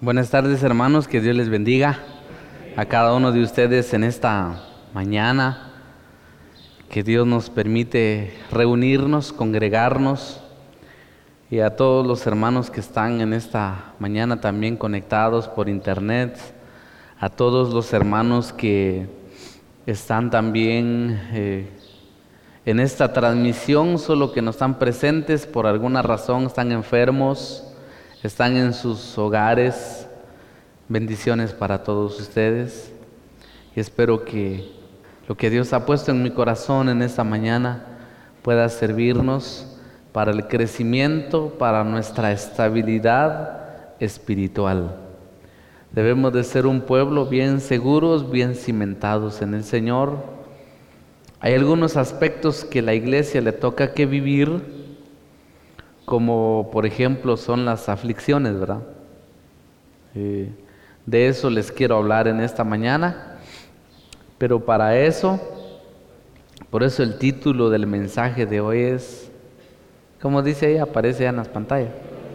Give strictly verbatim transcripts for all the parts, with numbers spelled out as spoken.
Buenas tardes, hermanos, que Dios les bendiga a cada uno de ustedes en esta mañana, que Dios nos permite reunirnos, congregarnos, y a todos los hermanos que están en esta mañana también conectados por internet, a todos los hermanos que están también eh, en esta transmisión, solo que no están presentes por alguna razón, están enfermos, están en sus hogares. Bendiciones para todos ustedes, y espero que lo que Dios ha puesto en mi corazón en esta mañana pueda servirnos para el crecimiento, para nuestra estabilidad espiritual. Debemos de ser un pueblo bien seguros, bien cimentados en el Señor. Hay algunos aspectos que la iglesia le toca que vivir, como por ejemplo son las aflicciones, ¿verdad? Eh, de eso les quiero hablar en esta mañana, pero para eso, por eso el título del mensaje de hoy es, como dice ahí, aparece ya en las pantallas.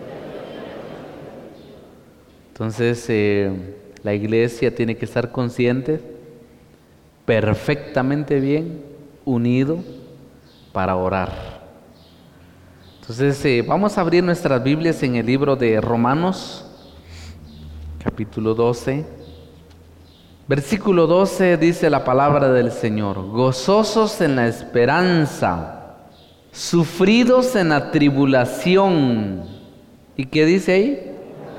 Entonces, eh, la iglesia tiene que estar consciente, perfectamente bien, unido para orar. Entonces, eh, vamos a abrir nuestras Biblias en el libro de Romanos, capítulo doce. Versículo doce dice la palabra del Señor: gozosos en la esperanza, sufridos en la tribulación. ¿Y qué dice ahí?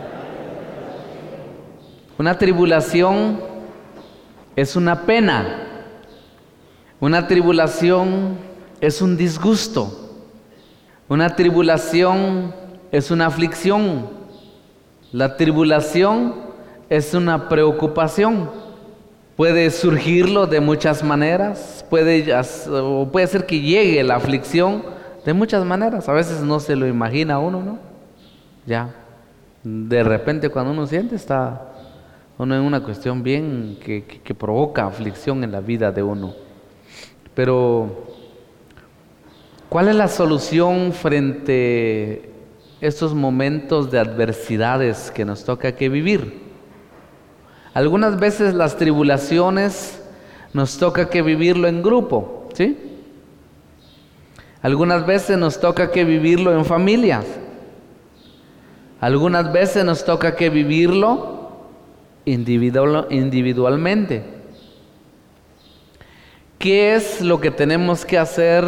Una tribulación es una pena. Una tribulación es un disgusto. Una tribulación es una aflicción. La tribulación es una preocupación. Puede surgirlo de muchas maneras, puede, o puede ser que llegue la aflicción de muchas maneras. A veces no se lo imagina uno, ¿no? Ya, de repente cuando uno siente, está uno en una cuestión bien que, que, que provoca aflicción en la vida de uno. Pero, ¿cuál es la solución frente a estos momentos de adversidades que nos toca que vivir? Algunas veces las tribulaciones nos toca que vivirlo en grupo, ¿sí? Algunas veces nos toca que vivirlo en familias. Algunas veces nos toca que vivirlo individual, individualmente. ¿Qué es lo que tenemos que hacer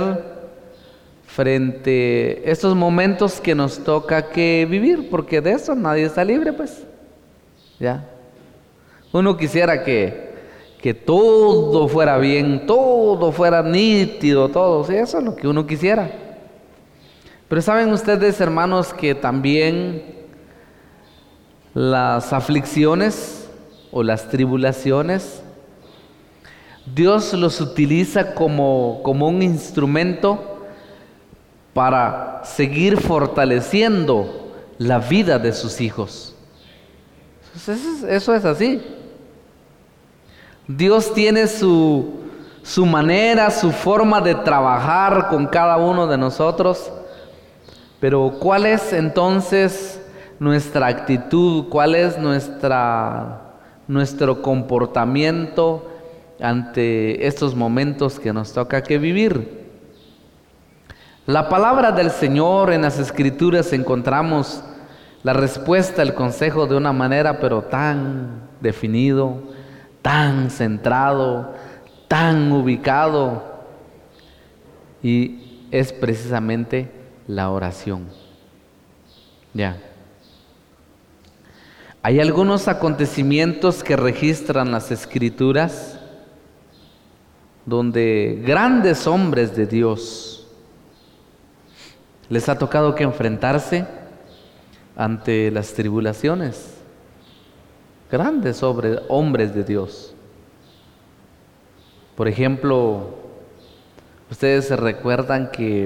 frente a estos momentos que nos toca que vivir? Porque de eso nadie está libre, pues. Ya. Uno quisiera que, que todo fuera bien, todo fuera nítido, todo. Sí, eso es lo que uno quisiera. Pero saben ustedes, hermanos, que también las aflicciones o las tribulaciones, Dios los utiliza como, como un instrumento para seguir fortaleciendo la vida de sus hijos. Eso es, eso es así. Dios tiene su, su manera, su forma de trabajar con cada uno de nosotros, pero ¿cuál es entonces nuestra actitud? ¿Cuál es nuestra, nuestro comportamiento ante estos momentos que nos toca que vivir? La palabra del Señor en las Escrituras encontramos la respuesta, el consejo de una manera pero tan definido, tan centrado, tan ubicado, y es precisamente la oración. Ya. Hay algunos acontecimientos que registran las Escrituras donde grandes hombres de Dios les ha tocado que enfrentarse ante las tribulaciones. Grandes hombres, hombres de Dios. Por ejemplo, ustedes se recuerdan que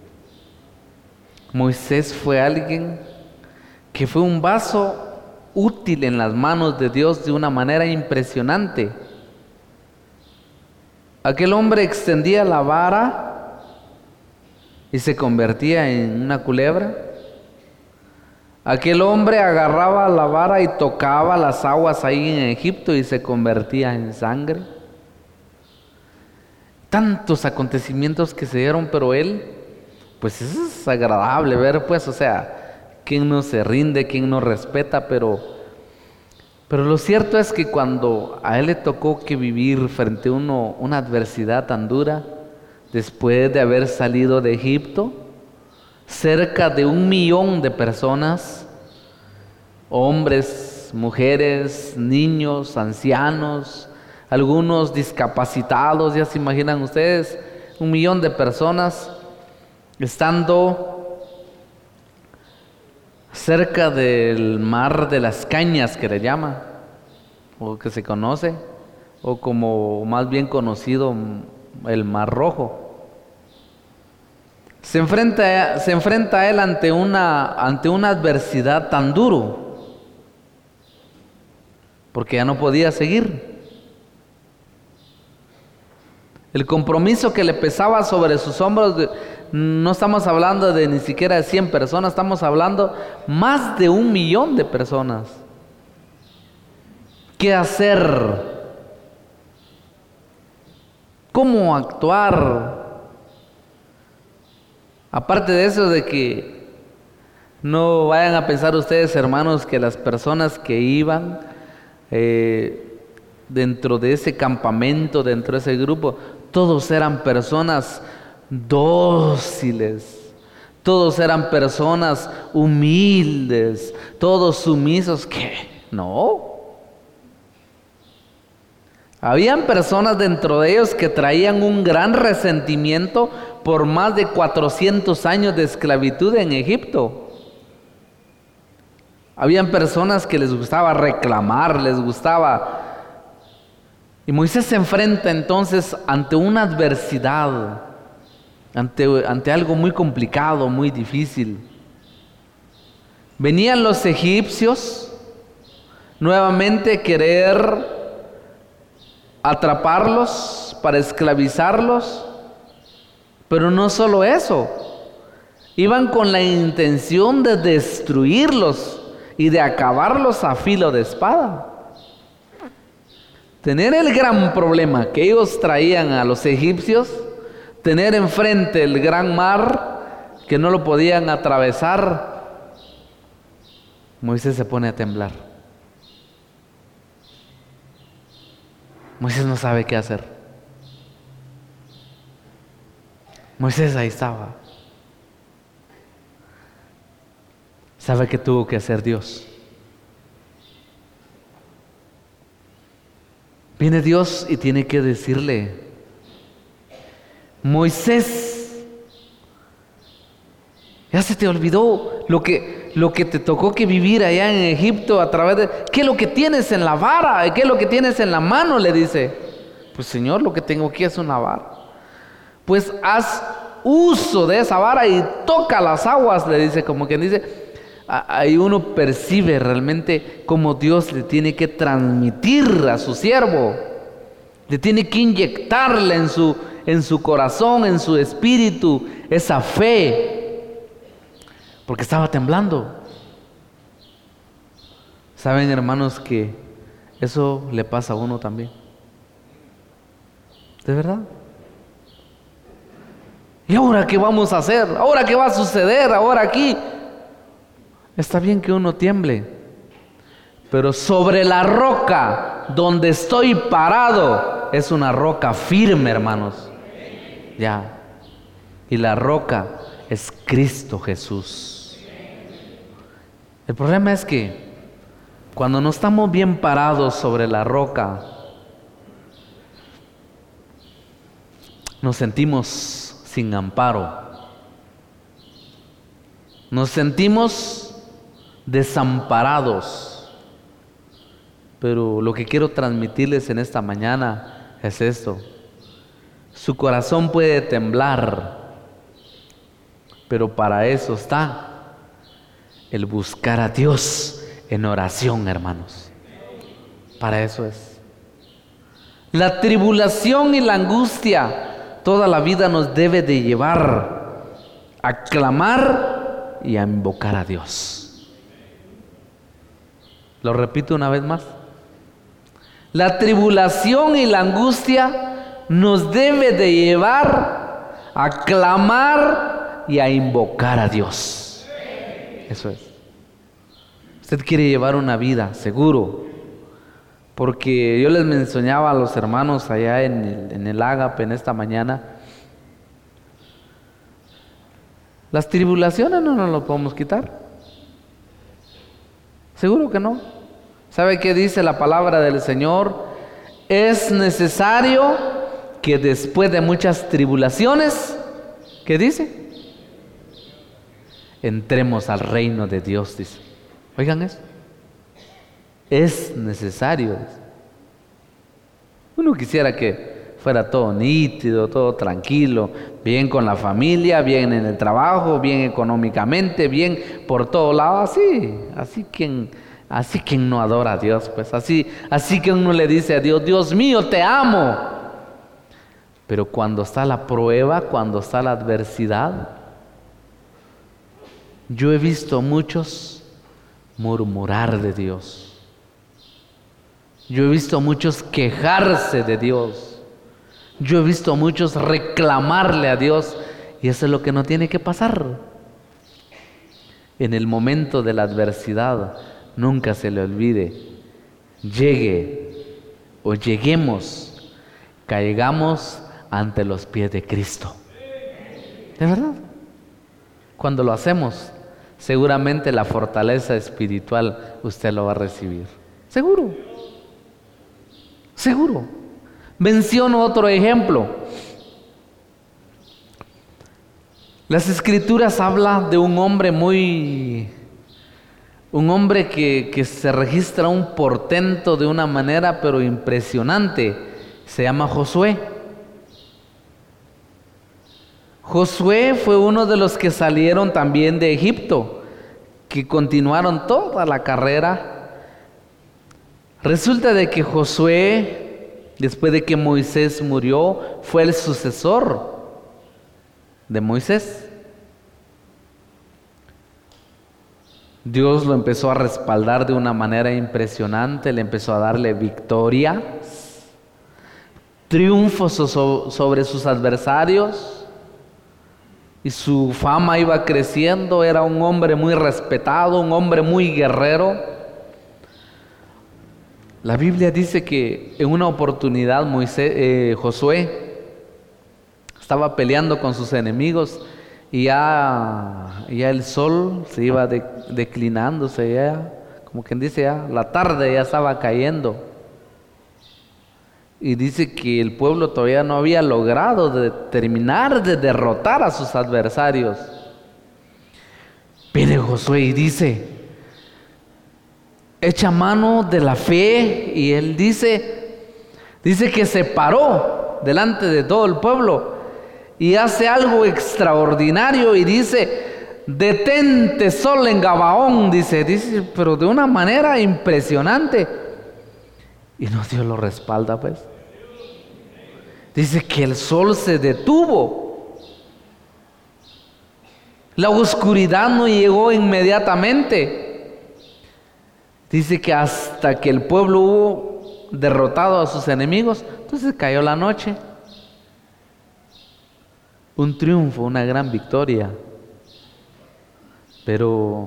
Moisés fue alguien que fue un vaso útil en las manos de Dios de una manera impresionante. Aquel hombre extendía la vara y se convertía en una culebra. Aquel hombre agarraba la vara y tocaba las aguas ahí en Egipto y se convertía en sangre. Tantos acontecimientos que se dieron, pero él, pues eso es agradable ver, pues, o sea, quién no se rinde, quién no respeta, pero, pero lo cierto es que cuando a él le tocó que vivir frente a uno, una adversidad tan dura, después de haber salido de Egipto, cerca de un millón de personas, hombres, mujeres, niños, ancianos, algunos discapacitados, ya se imaginan ustedes, un millón de personas estando cerca del mar de las cañas, que le llama, o que se conoce, o como más bien conocido, el Mar Rojo. Se enfrenta, se enfrenta a él ante una, ante una adversidad tan duro, porque ya no podía seguir. El compromiso que le pesaba sobre sus hombros, de, no estamos hablando de ni siquiera de cien personas, estamos hablando más de un millón de personas. ¿Qué hacer? ¿Cómo actuar? Aparte de eso, de que no vayan a pensar ustedes, hermanos, que las personas que iban eh, dentro de ese campamento, dentro de ese grupo, todos eran personas dóciles, todos eran personas humildes, todos sumisos. ¿Qué? No. Habían personas dentro de ellos que traían un gran resentimiento por más de cuatrocientos años de esclavitud en Egipto. Habían personas que les gustaba reclamar, les gustaba. Y Moisés se enfrenta entonces ante una adversidad, ante, ante algo muy complicado, muy difícil. Venían los egipcios nuevamente querer atraparlos para esclavizarlos, pero no solo eso, iban con la intención de destruirlos y de acabarlos a filo de espada. Tener el gran problema que ellos traían a los egipcios, tener enfrente el gran mar que no lo podían atravesar, Moisés se pone a temblar. Moisés no sabe qué hacer. Moisés ahí estaba. ¿Sabe qué tuvo que hacer Dios? Viene Dios y tiene que decirle: Moisés, ya se te olvidó lo que, lo que te tocó que vivir allá en Egipto a través de... ¿Qué es lo que tienes en la vara? ¿Qué es lo que tienes en la mano? Le dice. Pues Señor, lo que tengo aquí es una vara. Pues haz uso de esa vara y toca las aguas, le dice, como quien dice. Ahí uno percibe realmente cómo Dios le tiene que transmitir a su siervo, le tiene que inyectarle en su, en su corazón, en su espíritu, esa fe, porque estaba temblando. Saben, hermanos, que eso le pasa a uno también, de verdad. ¿Y ahora qué vamos a hacer? ¿Ahora qué va a suceder? ¿Ahora aquí? Está bien que uno tiemble, pero sobre la roca donde estoy parado es una roca firme, hermanos. Ya. Y la roca es Cristo Jesús. El problema es que cuando no estamos bien parados sobre la roca, nos sentimos sin amparo. Nos sentimos desamparados. Pero lo que quiero transmitirles en esta mañana es esto: su corazón puede temblar, pero para eso está el buscar a Dios en oración, hermanos. Para eso es. La tribulación y la angustia toda la vida nos debe de llevar a clamar y a invocar a Dios. Lo repito una vez más. La tribulación y la angustia nos debe de llevar a clamar y a invocar a Dios. Eso es. Usted quiere llevar una vida, seguro. Porque yo les mencionaba a los hermanos allá en el, en el Ágape en esta mañana. Las tribulaciones no nos las podemos quitar. Seguro que no. ¿Sabe qué dice la palabra del Señor? Es necesario que después de muchas tribulaciones, ¿qué dice? Entremos al reino de Dios, dice. Oigan eso. Es necesario. Uno quisiera que fuera todo nítido, todo tranquilo, bien con la familia, bien en el trabajo, bien económicamente, bien por todos lados, así, así quien, así quien no adora a Dios, pues así, así que uno le dice a Dios, Dios mío, te amo. Pero cuando está la prueba, cuando está la adversidad, yo he visto a muchos murmurar de Dios. Yo he visto a muchos quejarse de Dios. Yo he visto a muchos reclamarle a Dios, y eso es lo que no tiene que pasar. En el momento de la adversidad, nunca se le olvide, llegue o lleguemos, caigamos ante los pies de Cristo. ¿De verdad? Cuando lo hacemos, seguramente la fortaleza espiritual usted lo va a recibir. Seguro. Seguro. Menciono otro ejemplo. Las Escrituras hablan de un hombre muy, un hombre que, que se registra un portento de una manera pero impresionante. Se llama Josué. Josué fue uno de los que salieron también de Egipto, que continuaron toda la carrera. Resulta de que Josué, después de que Moisés murió, fue el sucesor de Moisés. Dios lo empezó a respaldar de una manera impresionante, le empezó a darle victoria, triunfos so- sobre sus adversarios, y su fama iba creciendo. Era un hombre muy respetado, un hombre muy guerrero. La Biblia dice que en una oportunidad Moisés, eh, Josué estaba peleando con sus enemigos, y ya, ya el sol se iba de, declinándose, ya, como quien dice, ya la tarde ya estaba cayendo. Y dice que el pueblo todavía no había logrado de terminar de derrotar a sus adversarios. Viene Josué y dice, echa mano de la fe, y él dice, dice que se paró delante de todo el pueblo y hace algo extraordinario y dice, detente sol en Gabaón, dice, dice, pero de una manera impresionante. Y no, Dios lo respalda, pues. Dice que el sol se detuvo. La oscuridad no llegó inmediatamente. Dice que hasta que el pueblo hubo derrotado a sus enemigos, entonces cayó la noche. Un triunfo, una gran victoria. Pero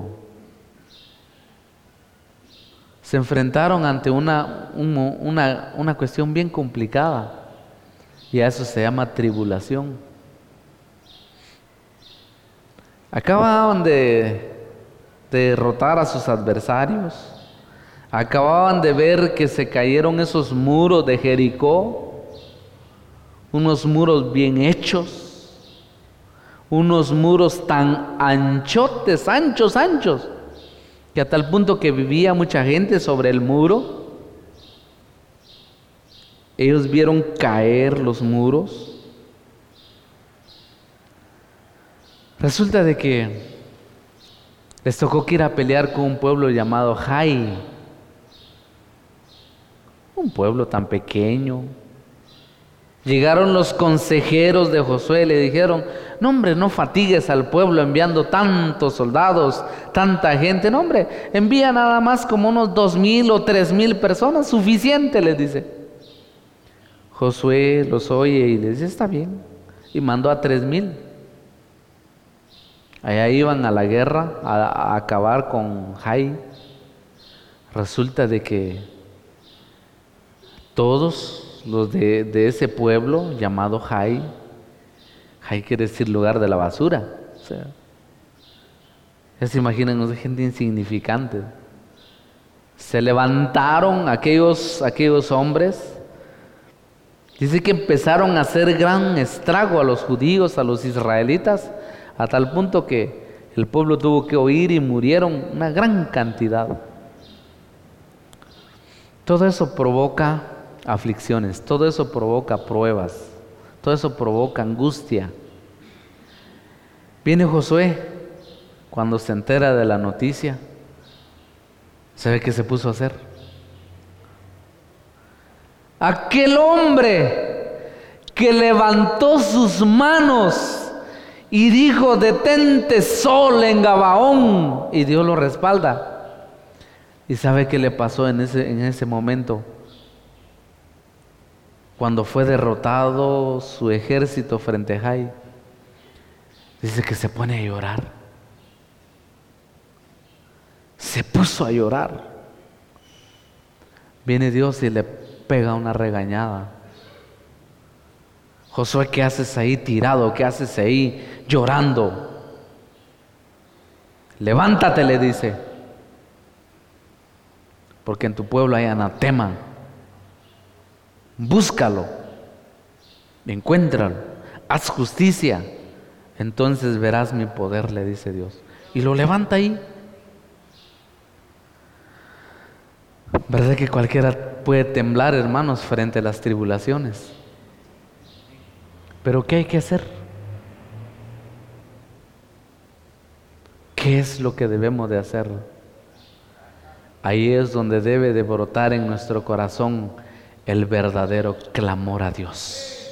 se enfrentaron ante una, una, una cuestión bien complicada, y a eso se llama tribulación. Acababan de, de derrotar a sus adversarios, acababan de ver que se cayeron esos muros de Jericó, unos muros bien hechos, unos muros tan anchotes, anchos, anchos, que a tal punto que vivía mucha gente sobre el muro. Ellos vieron caer los muros. Resulta de que les tocó que ir a pelear con un pueblo llamado Jai, un pueblo tan pequeño. Llegaron los consejeros de Josué y le dijeron, no hombre, no fatigues al pueblo enviando tantos soldados, tanta gente, no hombre, envía nada más como unos dos mil o tres mil personas, suficiente, les dice. Josué los oye y les dice, está bien, y mandó a tres mil. Allá iban a la guerra, a, a acabar con Jai. Resulta de que todos los de, de ese pueblo llamado Jai, Jai quiere decir lugar de la basura, o sea, ya se imaginan, es gente insignificante. Se levantaron aquellos, aquellos hombres, dice que empezaron a hacer gran estrago a los judíos, a los israelitas, a tal punto que el pueblo tuvo que huir y murieron una gran cantidad. Todo eso provoca aflicciones, todo eso provoca pruebas, todo eso provoca angustia. Viene Josué, cuando se entera de la noticia, ¿sabe qué se puso a hacer? Aquel hombre que levantó sus manos y dijo, detente sol en Gabaón, y Dios lo respalda. ¿Y sabe qué le pasó en ese, en ese momento? Cuando fue derrotado su ejército frente a Jai, dice que se pone a llorar. Se puso a llorar. Viene Dios y le pega una regañada. Josué, ¿qué haces ahí tirado? ¿Qué haces ahí llorando? Levántate, le dice, porque en tu pueblo hay anatema. Búscalo, encuéntralo, haz justicia, entonces verás mi poder, le dice Dios. Y lo levanta ahí. ¿Verdad que cualquiera puede temblar, hermanos, frente a las tribulaciones? Pero ¿qué hay que hacer? ¿Qué es lo que debemos de hacer? Ahí es donde debe de brotar en nuestro corazón el verdadero clamor a Dios.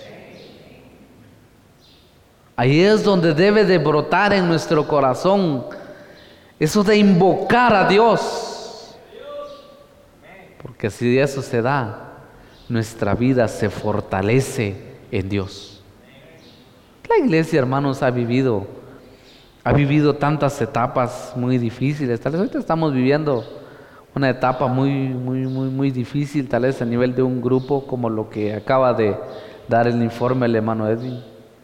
Ahí es donde debe de brotar en nuestro corazón eso de invocar a Dios. Porque si eso se da, nuestra vida se fortalece en Dios. La iglesia, hermanos, ha vivido, ha vivido tantas etapas muy difíciles. Tal vez ahorita estamos viviendo una etapa muy, muy, muy, muy difícil, tal vez a nivel de un grupo, como lo que acaba de dar el informe el hermano Edwin.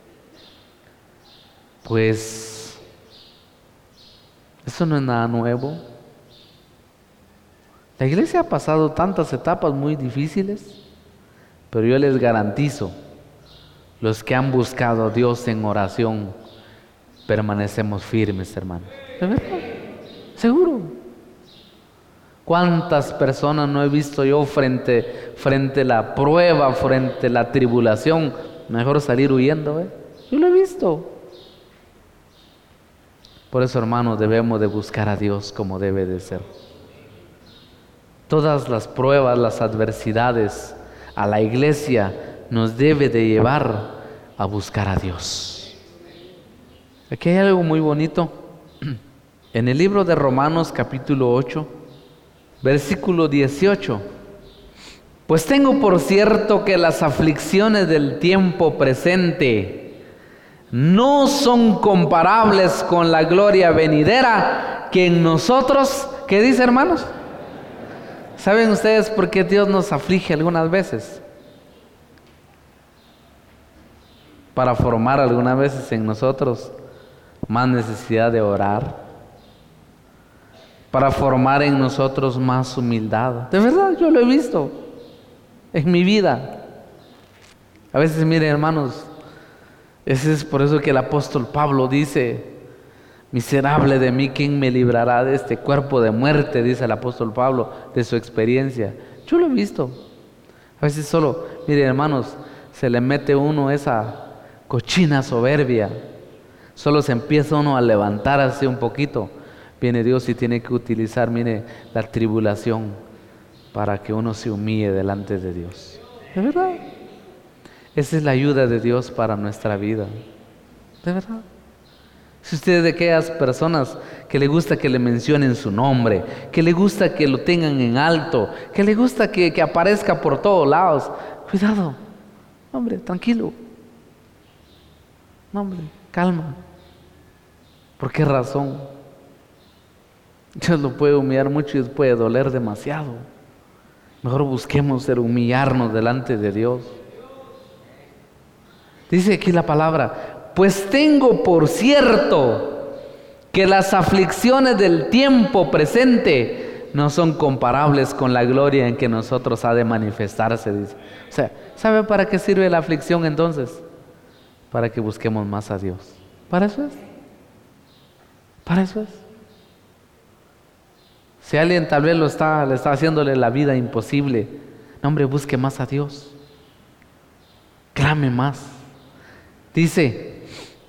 Pues eso no es nada nuevo. La iglesia ha pasado tantas etapas muy difíciles, pero yo les garantizo, los que han buscado a Dios en oración, permanecemos firmes, hermanos. ¿De verdad? Seguro. ¿Cuántas personas no he visto yo frente, frente a la prueba, frente a la tribulación? Mejor salir huyendo, ¿eh? Yo lo he visto. Por eso, hermanos, debemos de buscar a Dios como debe de ser. Todas las pruebas, las adversidades a la iglesia nos debe de llevar a buscar a Dios. Aquí hay algo muy bonito. En el libro de Romanos capítulo ocho, versículo dieciocho. Pues tengo por cierto que las aflicciones del tiempo presente no son comparables con la gloria venidera que en nosotros, ¿qué dice, hermanos? ¿Saben ustedes por qué Dios nos aflige algunas veces? Para formar algunas veces en nosotros más necesidad de orar, para formar en nosotros más humildad. De verdad, yo lo he visto en mi vida. A veces, miren, hermanos, ese es por eso que el apóstol Pablo dice, miserable de mí, ¿quién me librará de este cuerpo de muerte? Dice el apóstol Pablo, de su experiencia. Yo lo he visto. A veces solo, miren, hermanos, se le mete uno esa cochina soberbia. Solo se empieza uno a levantar así un poquito. Viene Dios y tiene que utilizar, mire, la tribulación para que uno se humille delante de Dios. ¿De verdad? Esa es la ayuda de Dios para nuestra vida. De verdad. Si usted es de aquellas personas que le gusta que le mencionen su nombre, que le gusta que lo tengan en alto, que le gusta que, que aparezca por todos lados, cuidado, hombre, tranquilo. No, hombre, calma. ¿Por qué razón? Dios lo puede humillar mucho y puede doler demasiado. Mejor busquemos el humillarnos delante de Dios. Dice aquí la palabra: pues tengo por cierto que las aflicciones del tiempo presente no son comparables con la gloria en que nosotros ha de manifestarse, dice. O sea, ¿sabe para qué sirve la aflicción entonces? Para que busquemos más a Dios. Para eso es. Para eso es. Si alguien tal vez lo está, le está haciéndole la vida imposible, no, hombre, busque más a Dios. Clame más. Dice: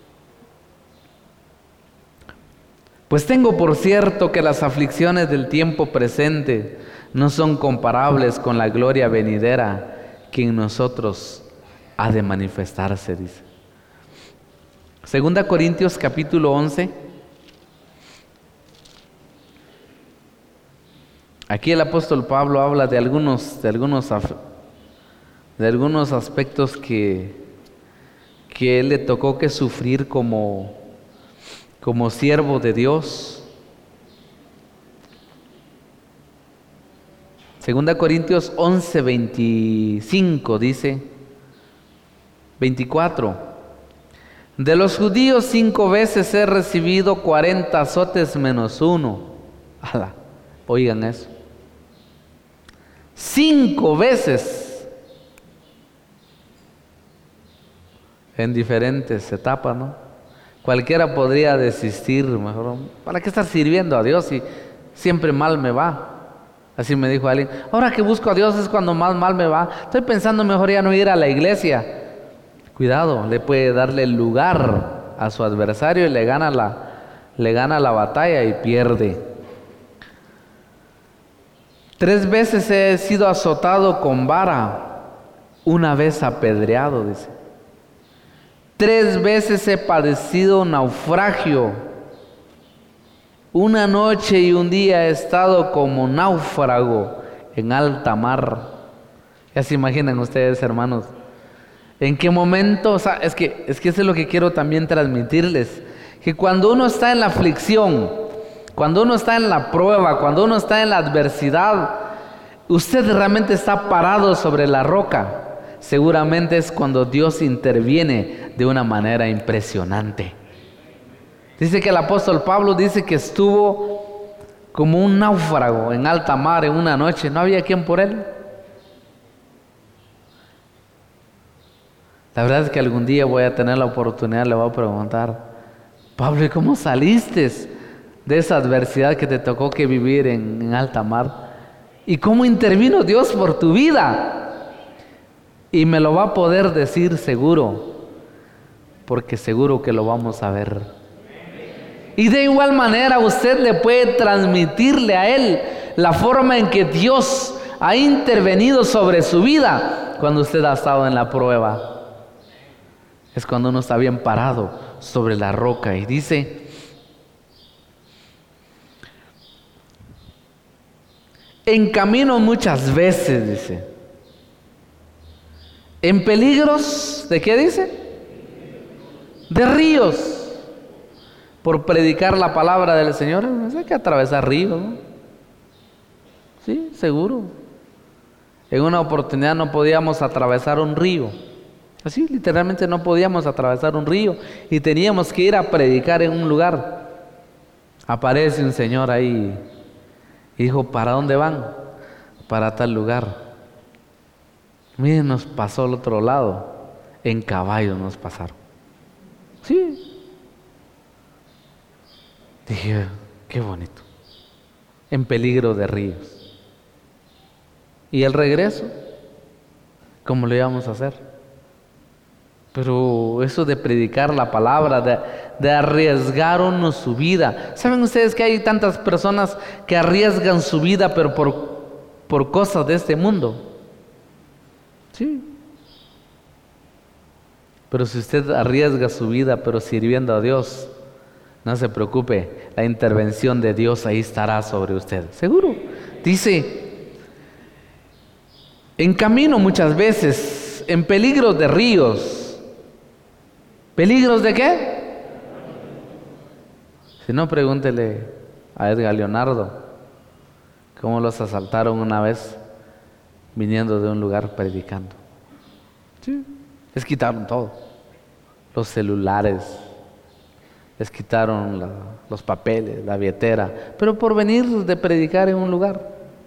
pues tengo por cierto que las aflicciones del tiempo presente no son comparables con la gloria venidera que en nosotros ha de manifestarse, dice. Segunda Corintios capítulo once. Aquí el apóstol Pablo habla de algunos, de algunos, de algunos aspectos que, que él le tocó que sufrir como, como siervo de Dios. Segunda Corintios once, veinticinco dice, veinticuatro. De los judíos cinco veces he recibido cuarenta azotes menos uno. ¡Hala! Oigan eso. Cinco veces. En diferentes etapas, ¿no? Cualquiera podría desistir, mejor, ¿para qué estar sirviendo a Dios si siempre mal me va? Así me dijo alguien: ahora que busco a Dios es cuando más mal me va. Estoy pensando mejor ya no ir a la iglesia. Cuidado, le puede darle lugar a su adversario y le gana la, le gana la batalla y pierde. Tres veces he sido azotado con vara, una vez apedreado, dice. Tres veces he padecido naufragio. Una noche y un día he estado como náufrago en alta mar. Ya se imaginan ustedes, hermanos, en qué momento. O sea, es que, es que eso es lo que quiero también transmitirles, que cuando uno está en la aflicción, cuando uno está en la prueba, cuando uno está en la adversidad, usted realmente está parado sobre la roca. Seguramente es cuando Dios interviene de una manera impresionante. Dice que el apóstol Pablo dice que estuvo como un náufrago en alta mar en una noche. No había quien por él. La verdad es que algún día voy a tener la oportunidad, le voy a preguntar: Pablo, ¿y cómo saliste de esa adversidad que te tocó que vivir en, en alta mar? ¿Y cómo intervino Dios por tu vida? Y me lo va a poder decir seguro, porque seguro que lo vamos a ver. Y de igual manera usted le puede transmitirle a él la forma en que Dios ha intervenido sobre su vida cuando usted ha estado en la prueba. Es cuando uno está bien parado sobre la roca. Y dice: en camino muchas veces, dice, en peligros, ¿de qué dice? De ríos, por predicar la palabra del Señor. Hay que atravesar ríos, ¿no? Sí, seguro. En una oportunidad no podíamos atravesar un río. Así, literalmente no podíamos atravesar un río y teníamos que ir a predicar en un lugar. Aparece un señor ahí y dijo: ¿para dónde van? Para tal lugar. Miren, nos pasó al otro lado. En caballo nos pasaron. Sí. Dije: qué bonito. En peligro de ríos. ¿Y el regreso? ¿Cómo lo íbamos a hacer? Pero eso de predicar la palabra, de, de arriesgar uno su vida. ¿Saben ustedes que hay tantas personas que arriesgan su vida pero por, por cosas de este mundo? Sí. Pero si usted arriesga su vida, pero sirviendo a Dios, no se preocupe, la intervención de Dios ahí estará sobre usted. Seguro. Dice, en camino muchas veces, en peligros de ríos. ¿Peligros de qué? Si no, pregúntele a Edgar Leonardo cómo los asaltaron una vez viniendo de un lugar predicando. Sí. Les quitaron todo, los celulares, les quitaron la, los papeles, la billetera, pero por venir de predicar en un lugar.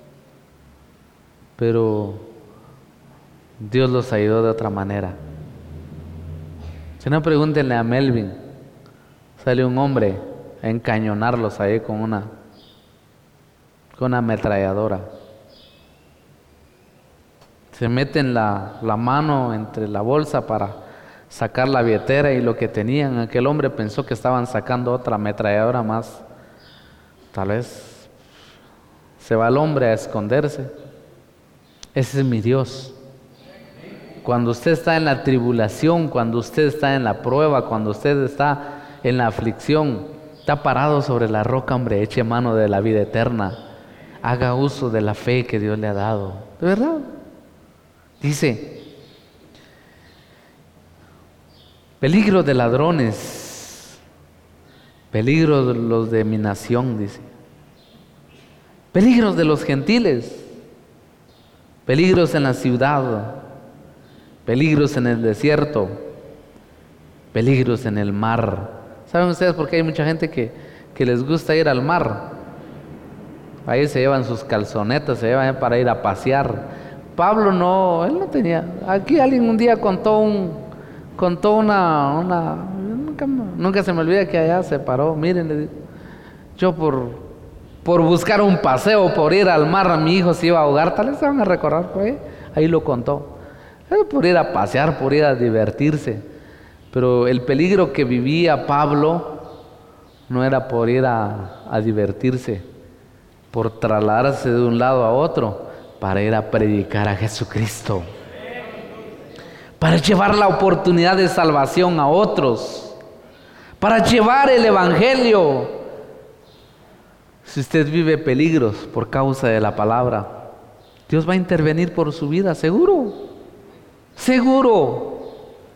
Pero Dios los ayudó de otra manera. Si no, pregúntenle a Melvin. Sale un hombre a encañonarlos ahí con una, con una ametralladora. Se meten la, la mano entre la bolsa para sacar la billetera y lo que tenían. Aquel hombre pensó que estaban sacando otra ametralladora más. Tal vez se va el hombre a esconderse. Ese es mi Dios. Cuando usted está en la tribulación, cuando usted está en la prueba, cuando usted está en la aflicción, está parado sobre la roca, hombre, eche mano de la vida eterna. Haga uso de la fe que Dios le ha dado. ¿De verdad? Dice, peligro de ladrones, peligro de los de mi nación, dice. Peligros de los gentiles, peligros en la ciudad, peligros en el desierto, peligros en el mar. ¿Saben ustedes por qué hay mucha gente que, que les gusta ir al mar? Ahí se llevan sus calzonetas, se llevan para ir a pasear. Pablo no, él no tenía. Aquí alguien un día contó un, contó una, una nunca, nunca se me olvida que allá se paró. Miren, yo por, por buscar un paseo, por ir al mar, mi hijo se iba a ahogar. Tal vez se van a recordar, pues, ahí lo contó. Era por ir a pasear, por ir a divertirse. Pero el peligro que vivía Pablo no era por ir a, a divertirse, por trasladarse de un lado a otro, para ir a predicar a Jesucristo, para llevar la oportunidad de salvación a otros, para llevar el evangelio. Si usted vive peligros por causa de la palabra, Dios va a intervenir por su vida, seguro, seguro.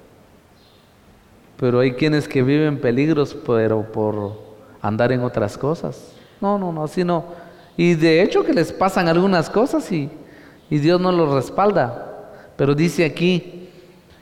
Pero hay quienes que viven peligros, pero por andar en otras cosas. No, no, no, así no. Y de hecho que les pasan algunas cosas y, y Dios no los respalda. Pero dice aquí,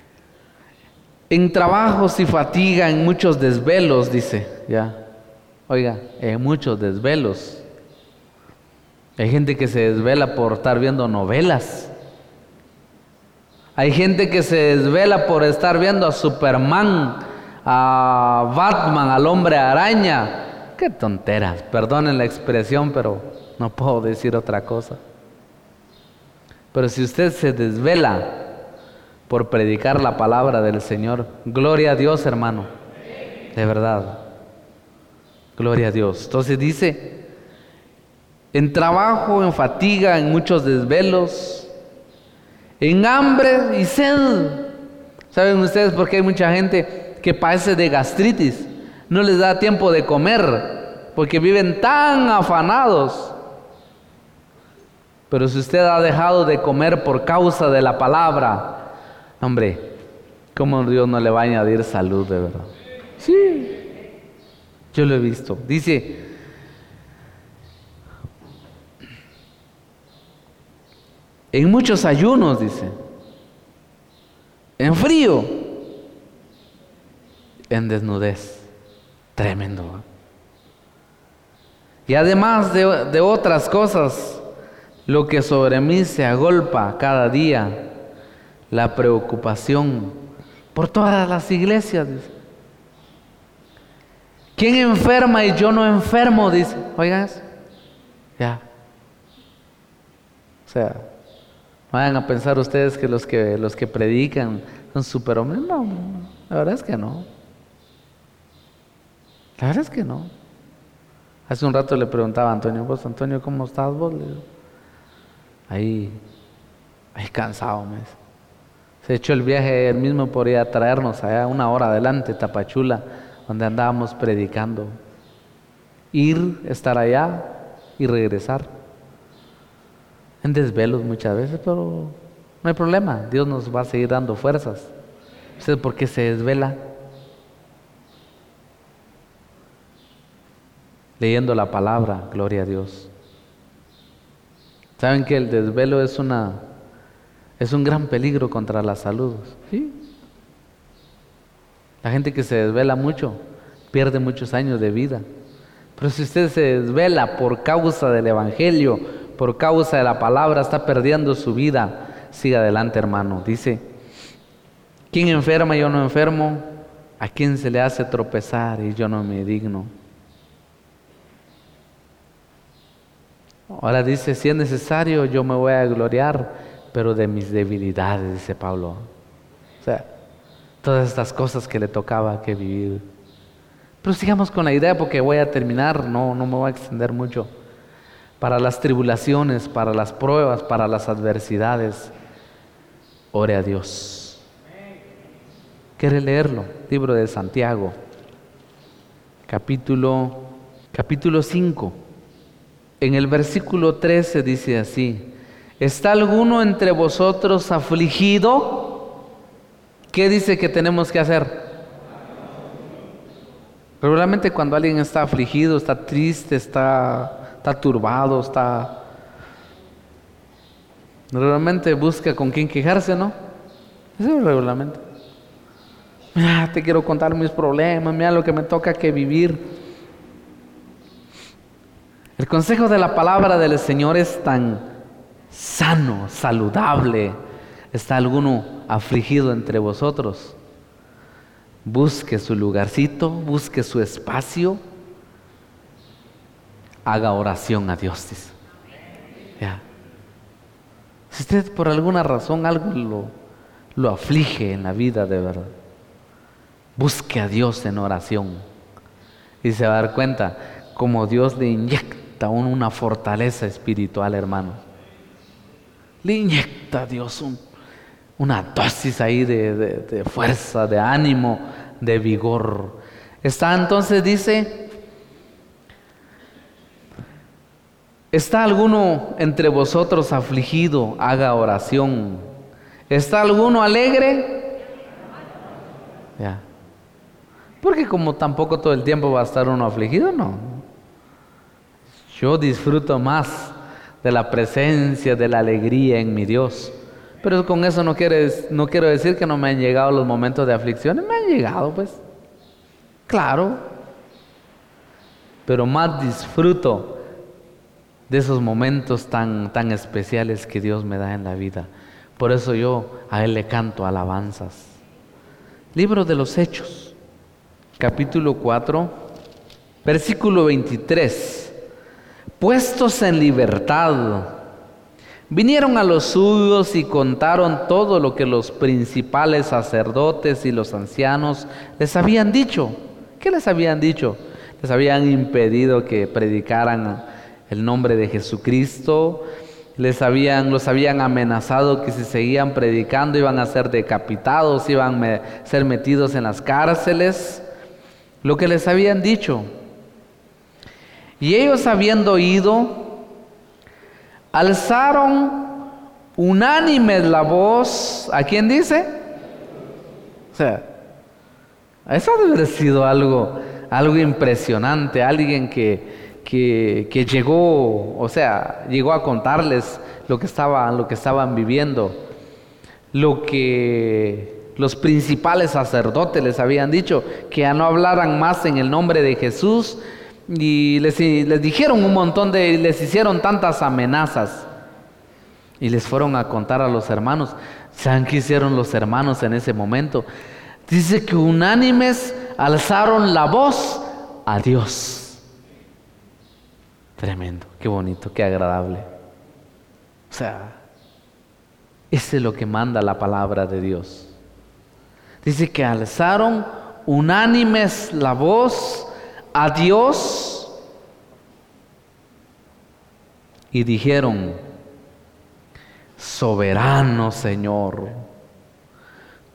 en trabajos y fatiga, en muchos desvelos, dice, ya, oiga, en muchos desvelos. Hay gente que se desvela por estar viendo novelas. Hay gente que se desvela por estar viendo a Superman, a Batman, al Hombre Araña. Qué tonteras, perdonen la expresión, pero no puedo decir otra cosa. Pero si usted se desvela por predicar la palabra del Señor, gloria a Dios, hermano, de verdad, gloria a Dios. Entonces dice, en trabajo, en fatiga, en muchos desvelos, en hambre y sed. ¿Saben ustedes por qué hay mucha gente que padece de gastritis? No les da tiempo de comer porque viven tan afanados. Pero si usted ha dejado de comer por causa de la palabra, hombre, ¿cómo Dios no le va a añadir salud de verdad? Sí, yo lo he visto. Dice, en muchos ayunos, dice, en frío, en desnudez. Tremendo. Y además de, de otras cosas, lo que sobre mí se agolpa cada día, la preocupación por todas las iglesias, dice. ¿Quién enferma y yo no enfermo? Dice. Oigan eso. Ya. O sea, vayan a pensar ustedes que los que, los que predican son superhombres. No, no, la verdad es que no. La verdad es que no. Hace un rato le preguntaba a Antonio, vos Antonio, ¿cómo estás vos? Le digo, ahí, ahí cansado, me dice. Se echó el viaje, él mismo podría traernos allá una hora adelante, Tapachula, donde andábamos predicando. Ir, estar allá y regresar. En desvelos muchas veces, pero no hay problema. Dios nos va a seguir dando fuerzas. ¿Usted por qué se desvela? Leyendo la palabra, gloria a Dios. ¿Saben que el desvelo es una es un gran peligro contra la salud? ¿Sí? La gente que se desvela mucho pierde muchos años de vida. Pero si usted se desvela por causa del Evangelio, por causa de la palabra, está perdiendo su vida. Siga adelante, hermano. Dice, ¿quién enferma y yo no enfermo? ¿A quién se le hace tropezar y yo no me digno? Ahora dice, si es necesario, yo me voy a gloriar, pero de mis debilidades, dice Pablo. O sea, todas estas cosas que le tocaba que vivir. Pero sigamos con la idea porque voy a terminar, no, no me voy a extender mucho. Para las tribulaciones, para las pruebas, para las adversidades, ore a Dios. ¿Quiere leerlo? Libro de Santiago, capítulo, capítulo cinco. En el versículo trece dice así, ¿está alguno entre vosotros afligido? ¿Qué dice que tenemos que hacer? Regularmente cuando alguien está afligido, está triste, está, está turbado, está... Regularmente busca con quién quejarse, ¿no? Eso es regularmente. Mira, te quiero contar mis problemas, mira lo que me toca que vivir. El consejo de la palabra del Señor es tan sano, saludable. ¿Está alguno afligido entre vosotros? Busque su lugarcito, busque su espacio, haga oración a Dios. Dice. Ya. Si usted por alguna razón algo lo, lo aflige en la vida de verdad, busque a Dios en oración y se va a dar cuenta cómo Dios le inyecta aún una fortaleza espiritual, hermano. Le inyecta a Dios un, una dosis ahí de, de, de fuerza, de ánimo, de vigor. Está entonces, dice, ¿está alguno entre vosotros afligido? Haga oración. ¿Está alguno alegre? Ya. Porque como tampoco todo el tiempo va a estar uno afligido, no. Yo disfruto más de la presencia, de la alegría en mi Dios. Pero con eso no, quiere, no quiero decir que no me han llegado los momentos de aflicciones. Me han llegado, pues. Claro. Pero más disfruto de esos momentos tan, tan especiales que Dios me da en la vida. Por eso yo a Él le canto alabanzas. Libro de los Hechos, capítulo cuatro, versículo veintitrés. Puestos en libertad, vinieron a los suyos y contaron todo lo que los principales sacerdotes y los ancianos les habían dicho. ¿Qué les habían dicho? Les habían impedido que predicaran el nombre de Jesucristo. Les habían, los habían amenazado que si seguían predicando iban a ser decapitados, iban a ser metidos en las cárceles. Lo que les habían dicho. Y ellos, habiendo oído, alzaron unánimes la voz. ¿A quién dice? O sea, eso debe haber sido algo, algo impresionante. Alguien que, que, que llegó, o sea, llegó a contarles lo que estaban, lo que estaban viviendo, lo que los principales sacerdotes les habían dicho, que ya no hablaran más en el nombre de Jesús. Y les, les dijeron un montón de, les hicieron tantas amenazas. Y les fueron a contar a los hermanos. ¿Saben qué hicieron los hermanos en ese momento? Dice que unánimes alzaron la voz a Dios. Tremendo, qué bonito, qué agradable. O sea, eso es lo que manda la palabra de Dios. Dice que alzaron unánimes la voz a Dios y dijeron: soberano Señor,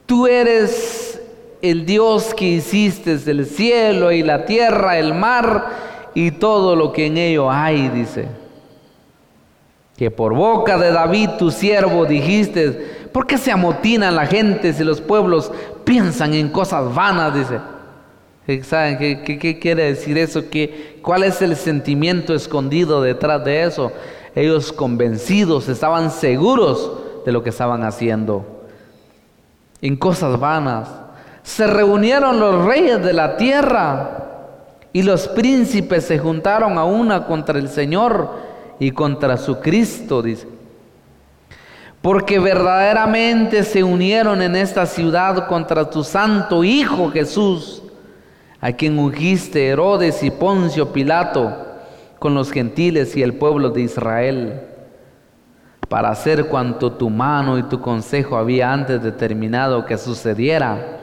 Tú eres el Dios que hiciste el cielo y la tierra, el mar y todo lo que en ello hay, dice. Que por boca de David tu siervo dijiste, ¿por qué se amotinan la gente si los pueblos piensan en cosas vanas? Dice. ¿Saben qué, qué, qué quiere decir eso? ¿Qué, ¿Cuál es el sentimiento escondido detrás de eso? Ellos convencidos, estaban seguros de lo que estaban haciendo. En cosas vanas. Se reunieron los reyes de la tierra y los príncipes se juntaron a una contra el Señor y contra su Cristo, dice. Porque verdaderamente se unieron en esta ciudad contra tu santo Hijo Jesús, a quien ungiste Herodes y Poncio Pilato con los gentiles y el pueblo de Israel, para hacer cuanto tu mano y tu consejo había antes determinado que sucediera.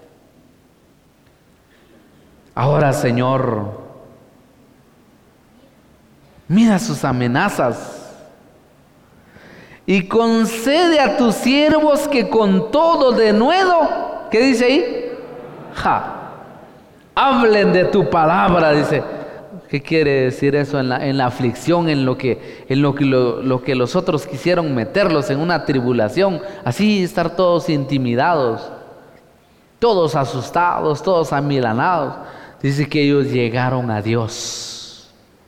Ahora, Señor, mira sus amenazas y concede a tus siervos que con todo denuedo, ¿qué dice ahí? Ja, hablen de tu palabra, dice. ¿Qué quiere decir eso? En la, en la aflicción, en lo que, en lo que, lo, lo que los otros quisieron meterlos en una tribulación, así estar todos intimidados, todos asustados, todos amilanados. Dice que ellos llegaron a Dios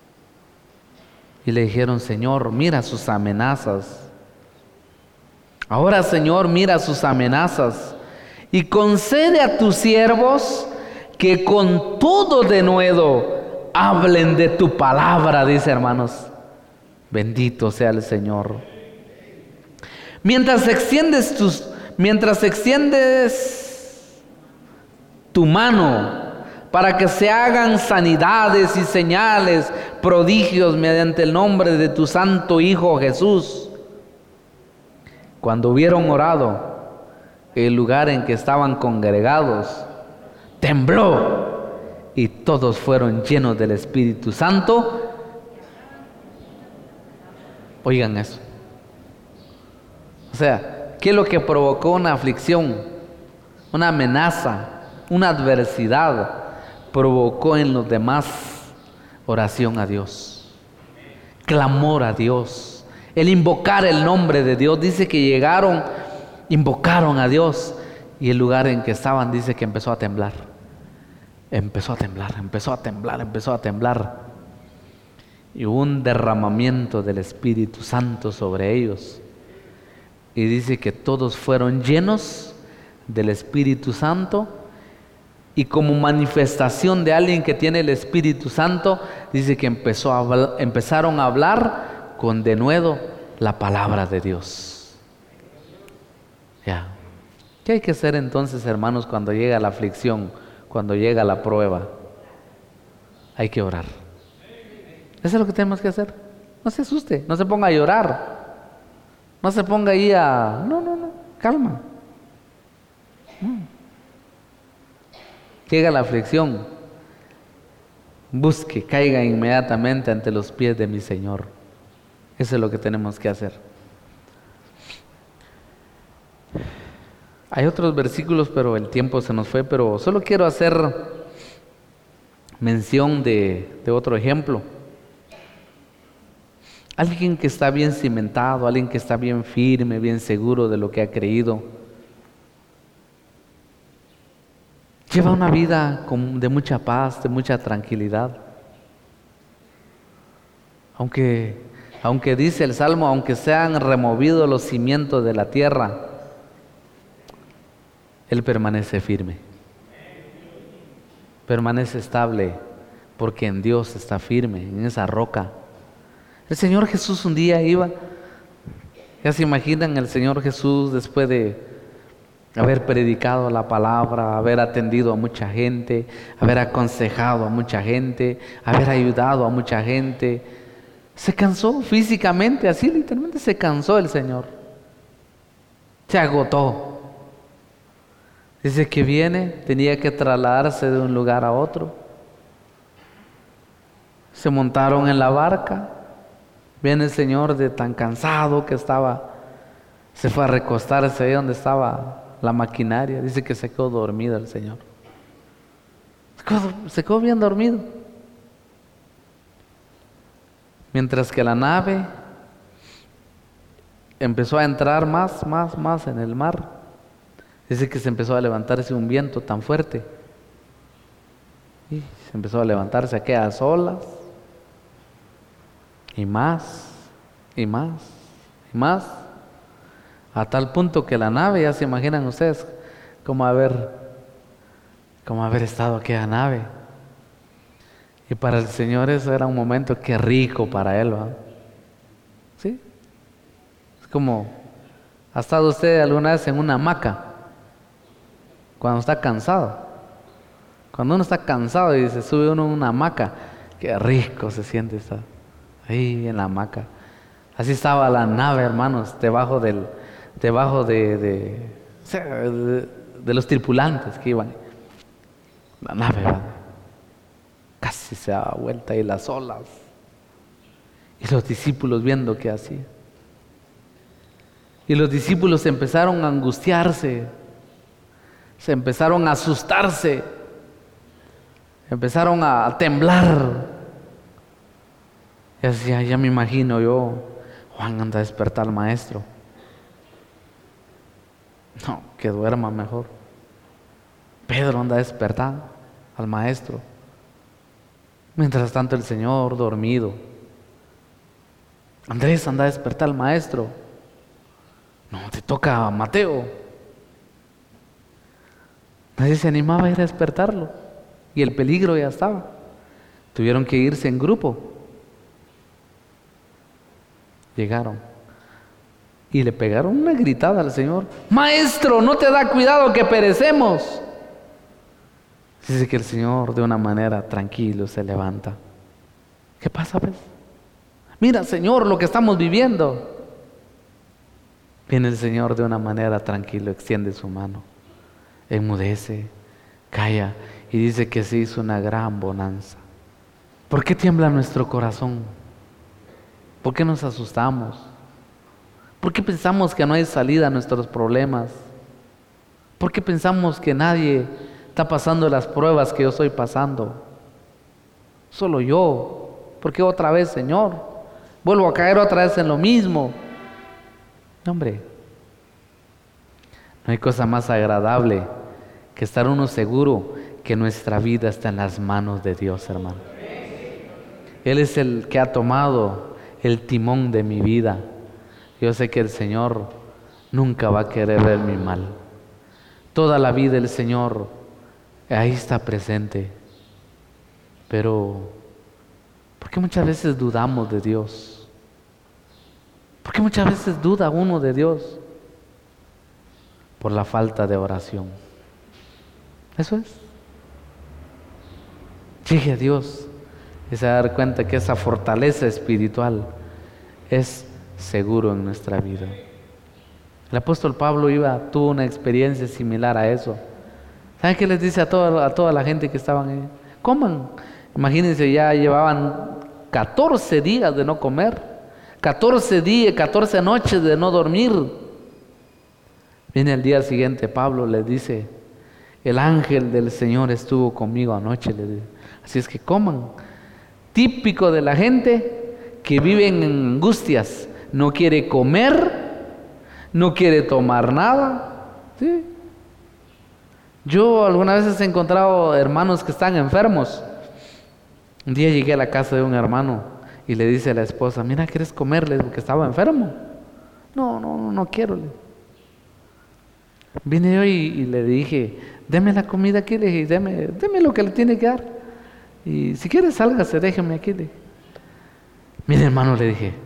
y le dijeron, Señor, mira sus amenazas. Ahora, Señor, mira sus amenazas y concede a tus siervos que con todo denuedo hablen de tu palabra, dice, hermanos. Bendito sea el Señor. Mientras extiendes tus, mientras extiendes tu mano para que se hagan sanidades y señales, prodigios mediante el nombre de tu santo Hijo Jesús. Cuando hubieron orado, el lugar en que estaban congregados tembló y todos fueron llenos del Espíritu Santo. Oigan eso. O sea, ¿qué es lo que provocó una aflicción, una amenaza, una adversidad? Provocó en los demás oración a Dios, clamor a Dios, el invocar el nombre de Dios. Dice que llegaron, invocaron a Dios y el lugar en que estaban, dice que empezó a temblar. Empezó a temblar, empezó a temblar, empezó a temblar. Y hubo un derramamiento del Espíritu Santo sobre ellos. Y dice que todos fueron llenos del Espíritu Santo. Y como manifestación de alguien que tiene el Espíritu Santo, dice que empezó a hablar, empezaron a hablar con denuedo la palabra de Dios. Ya. ¿Qué hay que hacer entonces, hermanos, cuando llega la aflicción? Cuando llega la prueba, hay que orar. Eso es lo que tenemos que hacer. No se asuste, no se ponga a llorar, no se ponga ahí a... No, no, no, calma. No. Llega la aflicción, busque, caiga inmediatamente ante los pies de mi Señor. Eso es lo que tenemos que hacer. Hay otros versículos, pero el tiempo se nos fue, pero solo quiero hacer mención de, de otro ejemplo. Alguien que está bien cimentado, alguien que está bien firme, bien seguro de lo que ha creído. Lleva una vida con, de mucha paz, de mucha tranquilidad. Aunque, aunque dice el Salmo, aunque sean removidos los cimientos de la tierra, Él permanece firme, permanece estable, porque en Dios está firme, en esa roca. El Señor Jesús un día iba, ya se imaginan el Señor Jesús después de haber predicado la palabra, haber atendido a mucha gente, haber aconsejado a mucha gente, haber ayudado a mucha gente, se cansó físicamente, así literalmente se cansó el Señor, se agotó. Dice que viene, tenía que trasladarse de un lugar a otro. Se montaron en la barca. Viene el Señor de tan cansado que estaba, se fue a recostarse ahí donde estaba la maquinaria. Dice que se quedó dormido el Señor. Se quedó, se quedó bien dormido. Mientras que la nave empezó a entrar más, más, más en el mar. Dice que se empezó a levantarse un viento tan fuerte. Y se empezó a levantarse aquellas olas. Y más, y más, y más. A tal punto que la nave, ya se imaginan ustedes cómo haber, cómo haber estado aquella nave. Y para el Señor eso era un momento que rico para Él, ¿verdad? ¿Sí? Es como, ¿ha estado usted alguna vez en una hamaca? Cuando está cansado. Cuando uno está cansado y se sube uno en una hamaca, qué rico se siente estar ahí en la hamaca. Así estaba la nave, hermanos, debajo del, debajo de, de, o sea, de, de los tripulantes que iban. La nave, ¿verdad? Casi se daba vuelta y las olas. Y los discípulos viendo qué hacía. Y los discípulos empezaron a angustiarse. Se empezaron a asustarse. Empezaron a temblar. Y decía, ya me imagino yo, Juan anda a despertar al maestro. No, que duerma mejor. Pedro anda a despertar al maestro. Mientras tanto el Señor dormido. Andrés anda a despertar al maestro. No, te toca a Mateo. Nadie se animaba a ir a despertarlo. Y el peligro ya estaba. Tuvieron que irse en grupo. Llegaron. Y le pegaron una gritada al Señor. Maestro, ¿no te da cuidado que perecemos? Dice que el Señor de una manera tranquilo se levanta. ¿Qué pasa, pues? Mira, Señor, lo que estamos viviendo. Viene el Señor de una manera tranquila, extiende su mano, enmudece, calla y dice que se hizo una gran bonanza. ¿Por qué tiembla nuestro corazón? ¿Por qué nos asustamos? ¿Por qué pensamos que no hay salida a nuestros problemas? ¿Por qué pensamos que nadie está pasando las pruebas que yo estoy pasando? Solo yo. ¿Por qué otra vez, Señor? Vuelvo a caer otra vez en lo mismo. No, hombre. No hay cosa más agradable que estar uno seguro que nuestra vida está en las manos de Dios, hermano. Él es el que ha tomado el timón de mi vida. Yo sé que el Señor nunca va a querer ver mi mal. Toda la vida el Señor ahí está presente. Pero, ¿por qué muchas veces dudamos de Dios? ¿Por qué muchas veces duda uno de Dios? Por la falta de oración. Eso es. Llegue a Dios y se va a dar cuenta que esa fortaleza espiritual es seguro en nuestra vida. El apóstol Pablo iba, tuvo una experiencia similar a eso. ¿Saben qué les dice a toda, a toda la gente que estaban ahí? Coman. Imagínense, ya llevaban catorce días de no comer, catorce días, catorce noches de no dormir. Viene el día siguiente, Pablo les dice, el ángel del Señor estuvo conmigo anoche, les dice. Así es que coman. Típico de la gente que vive en angustias, no quiere comer, no quiere tomar nada. ¿Sí? Yo algunas veces he encontrado hermanos que están enfermos. Un día llegué a la casa de un hermano y le dice a la esposa, mira, ¿quieres comerle? Porque estaba enfermo. No, no, no, no quiero. Vine yo y, y le dije, deme la comida aquí, le dije, deme, deme lo que le tiene que dar. Y si quiere, sálgase, déjeme aquí. Le. Mire, hermano, le dije,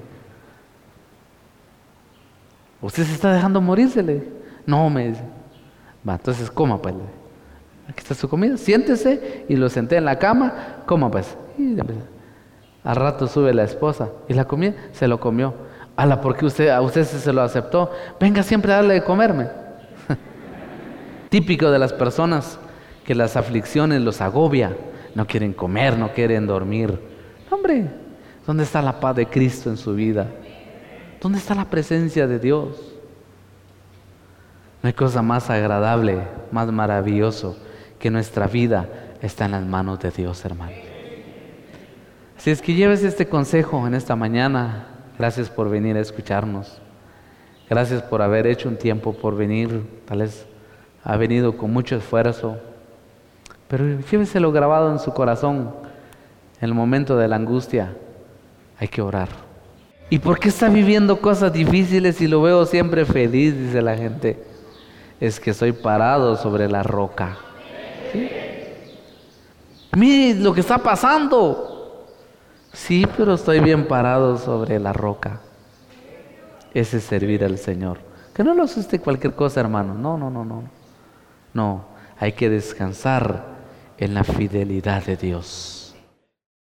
¿usted se está dejando morirse? Le dije. No, me dice. Va, entonces coma, pues. Le dije. Aquí está su comida, siéntese. Y lo senté en la cama, coma, pues. Y al rato sube la esposa y la comida se lo comió. Ala, ¿por qué usted, a usted se lo aceptó? Venga siempre a darle de comerme. Típico de las personas que las aflicciones los agobia. No quieren comer, no quieren dormir. Hombre, ¿dónde está la paz de Cristo en su vida? ¿Dónde está la presencia de Dios? No hay cosa más agradable, más maravilloso que nuestra vida está en las manos de Dios, hermano. Así es que lleves este consejo en esta mañana. Gracias por venir a escucharnos. Gracias por haber hecho un tiempo por venir. Tal vez ha venido con mucho esfuerzo, pero lléveselo grabado en su corazón. En el momento de la angustia hay que orar. ¿Y por qué está viviendo cosas difíciles y lo veo siempre feliz? Dice la gente. Es que estoy parado sobre la roca. ¿Sí? Mire lo que está pasando. Sí, pero estoy bien parado sobre la roca. Ese es servir al Señor. Que no lo asuste cualquier cosa, hermano. No, no, no, no. No, hay que descansar en la fidelidad de Dios.